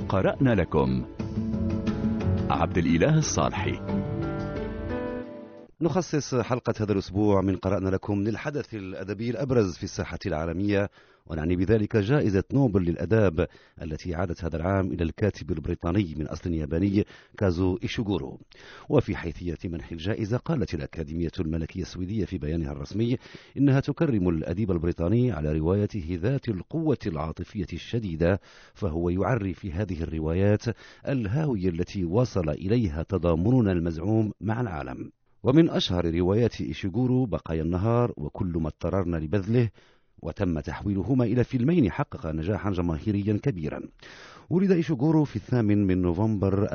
قرأنا لكم عبد الإله الصالحي. نخصص حلقة هذا الأسبوع من قرأنا لكم للحدث الأدبي الأبرز في الساحة العالمية، ونعني بذلك جائزة نوبل للأداب التي عادت هذا العام إلى الكاتب البريطاني من أصل ياباني كازو إيشيغورو. وفي حيثية منح الجائزة قالت الأكاديمية الملكية السويدية في بيانها الرسمي إنها تكرم الأديب البريطاني على روايته ذات القوة العاطفية الشديدة، فهو يعري في هذه الروايات الهاوية التي وصل إليها تضامننا المزعوم مع العالم. ومن أشهر روايات إيشيغورو بقايا النهار وكل ما اضطررنا لبذله، وتم تحويلهما إلى فيلمين حقق نجاحا جماهيريا كبيرا. ولد إيشيغورو في 8 نوفمبر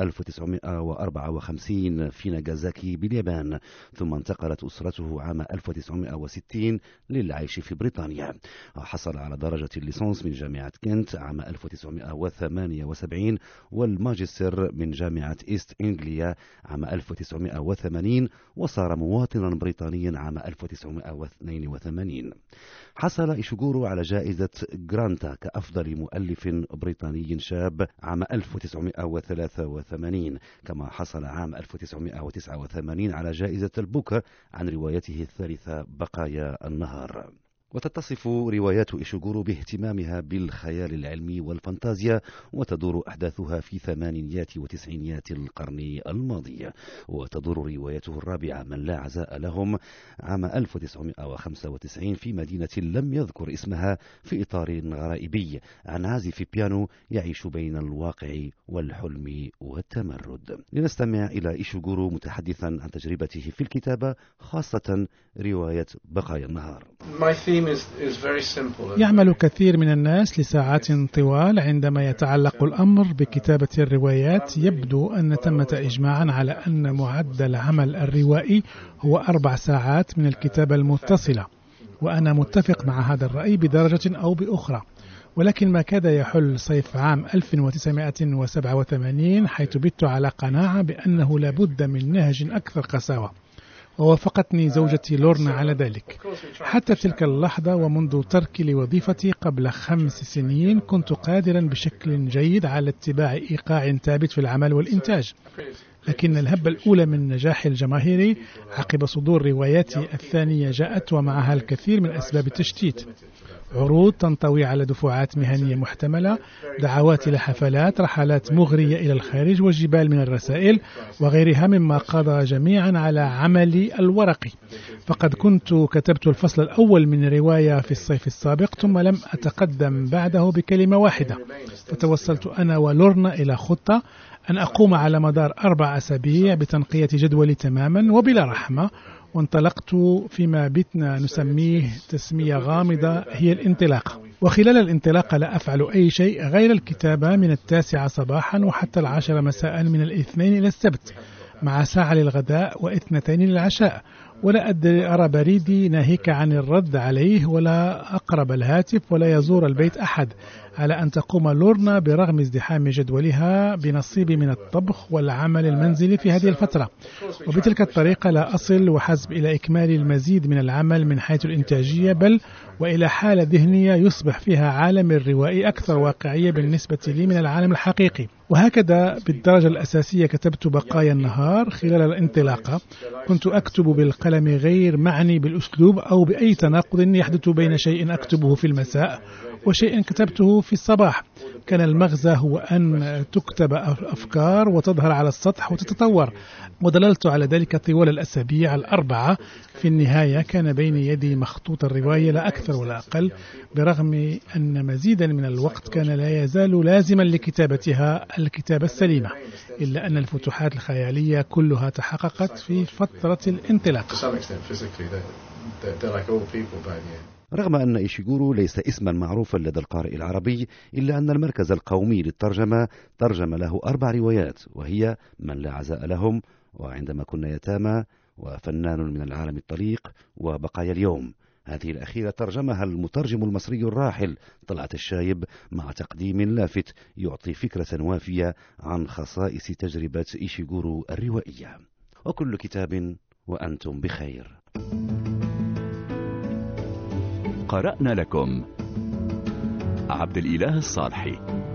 1954 في ناغازاكي باليابان، ثم انتقلت أسرته عام 1960 للعيش في بريطانيا. حصل على درجة الليسانس من جامعة كنت عام 1978 والماجستير من جامعة إيست إنجليا عام 1980، وصار مواطنا بريطانيا عام 1982. حصل إيشيغورو على جائزة جرانتا كأفضل مؤلف بريطاني شاب عام 1983، كما حصل عام 1989 على جائزة البوكر عن روايته الثالثة بقايا النهار. وتتصف روايات إيشيغورو باهتمامها بالخيال العلمي والفانتازيا، وتدور أحداثها في ثمانينيات وتسعينيات القرن الماضي. وتدور روايته الرابعة من لا عزاء لهم عام 1995 في مدينة لم يذكر اسمها، في إطار غرائبي عن عازف بيانو يعيش بين الواقع والحلم والتمرد. لنستمع إلى إيشيغورو متحدثا عن تجربته في الكتابة، خاصة رواية بقايا النهار. يعمل كثير من الناس لساعات طوال عندما يتعلق الأمر بكتابة الروايات. يبدو أن ثمة إجماعا على أن معدل عمل الروائي هو 4 ساعات من الكتابة المتصلة، وأنا متفق مع هذا الرأي بدرجة أو بأخرى. ولكن ما كاد يحل صيف عام 1987 حيث بت على قناعة بأنه لابد من نهج أكثر قساوة، ووافقتني زوجتي لورنا على ذلك. حتى تلك اللحظة ومنذ تركي لوظيفتي قبل 5 سنين كنت قادرا بشكل جيد على اتباع إيقاع ثابت في العمل والإنتاج. لكن الهبة الأولى من نجاحي الجماهيري عقب صدور رواياتي الثانية جاءت ومعها الكثير من أسباب التشتيت: عروض تنطوي على دفعات مهنية محتملة، دعوات إلى حفلات، رحلات مغرية إلى الخارج، وجبال من الرسائل وغيرها مما قضى جميعا على عملي الورقي. فقد كنت كتبت الفصل الأول من رواية في الصيف السابق، ثم لم أتقدم بعده بكلمة واحدة. فتوصلت أنا ولورنا إلى خطة أن أقوم على مدار 4 أسابيع بتنقية جدولي تماما وبلا رحمة، وانطلقت فيما بتنا نسميه تسمية غامضة هي الانطلاقة. وخلال الانطلاقة لا أفعل أي شيء غير الكتابة من 9 صباحا وحتى 10 مساء من الاثنين إلى السبت، مع ساعة للغداء و2 للعشاء. ولا أرى بريدي ناهيك عن الرد عليه، ولا أقرب الهاتف، ولا يزور البيت أحد، على أن تقوم لورنا برغم ازدحام جدولها بنصيب من الطبخ والعمل المنزلي في هذه الفترة. وبتلك الطريقة لا أصل وحسب إلى إكمال المزيد من العمل من حيث الإنتاجية، بل وإلى حالة ذهنية يصبح فيها عالم الروائي أكثر واقعية بالنسبة لي من العالم الحقيقي. وهكذا بالدرجة الأساسية كتبت بقايا النهار. خلال الانطلاقة كنت أكتب بالقلم غير معني بالأسلوب أو بأي تناقض يحدث بين شيء أكتبه في المساء وشيء كتبته في الصباح. كان المغزى هو أن تكتب أفكار وتظهر على السطح وتتطور، ودللت على ذلك طوال الأسابيع 4. في النهاية كان بين يدي مخطوط الرواية لا أكثر ولا أقل، برغم أن مزيدا من الوقت كان لا يزال لازما لكتابتها الكتابة السليمة، إلا أن الفتوحات الخيالية كلها تحققت في فترة الانطلاق. رغم أن إيشيغورو ليس اسما معروفا لدى القارئ العربي، إلا أن المركز القومي للترجمة ترجم له 4 روايات، وهي من لا عزاء لهم، وعندما كنا يتامى، وفنان من العالم الطليق، وبقايا اليوم. هذه الأخيرة ترجمها المترجم المصري الراحل طلعت الشايب، مع تقديم لافت يعطي فكرة وافية عن خصائص تجربة إيشيغورو الروائية. وكل كتاب وأنتم بخير. قرأنا لكم عبد الإله الصالحي.